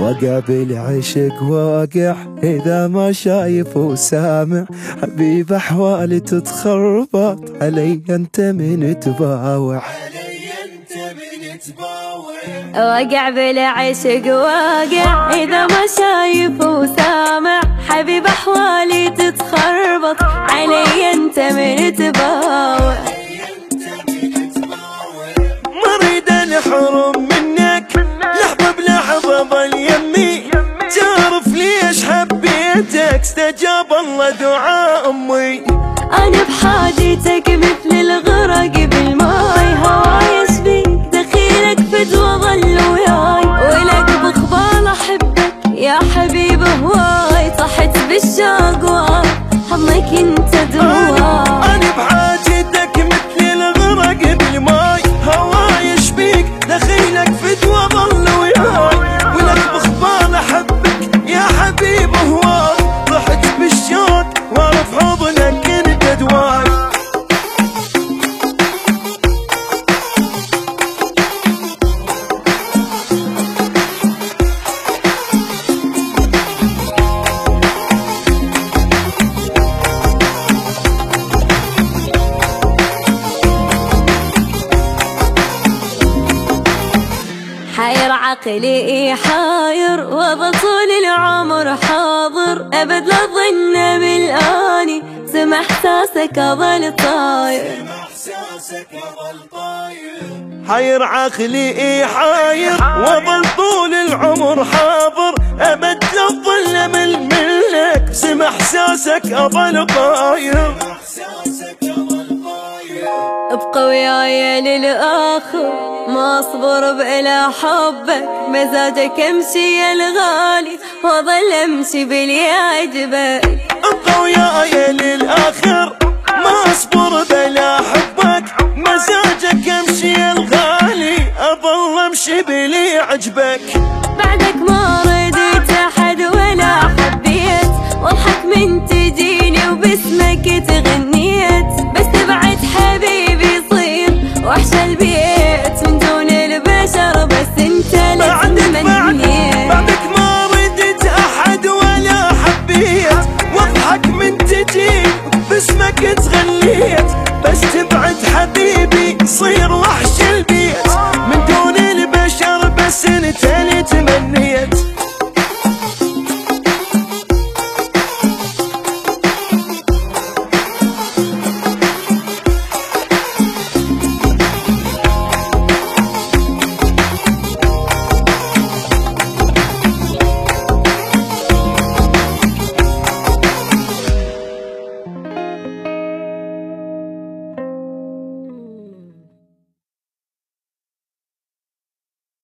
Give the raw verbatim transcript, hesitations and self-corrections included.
واقع بالعشق واقع إذا ما شايف وسامع، حبيب أحوالي تتخربط علي أنت من تباوع. واقع بالعشق واقع إذا ما شايف وسامع، حبيب أحوالي تتخربط علي أنت من تباوع. مريد الحرم منك لحظة بلحظة ظل يمي، تعرف ليش حبيتك استجاب الله دعاء أمي. أنا بحاجتك مثل الغرق بالماي، هواي يشبيك دخيلك فدوى ظل وياي، ولك بقبال أحبك يا حبيب هواي، طحت بالشوق واي حضنك انت دواي. أنا بحاجتك مثل الغرق بالماي، هواي يشبيك دخيلك فدوى ظل وياي، ولك بقبال أحبك يا حبيب هواي، طحت بالشوق واعرف حضنك انت دواي. حاير عقلي حاير وظل طول العمر حاضر، أبد لا ظن بالآني سمع إحساسك أظل طاير. حاير عقلي حاير وظل طول العمر حاضر، أبد لا ظل من منك سمع إحساسك أظل طاير. ابقى وياي للآخر ما اصبر بلا حبك، مزاجك امشي يا الغالي واظل امشي باللي يعجبك. ابقى وياي للآخر ما اصبر بلا حبك، مزاجك امشي يا الغالي اظل امشي باللي يعجبك. بعدك ما رديت احد ولا حبيت، واضحك من تجيني وباسمك تغير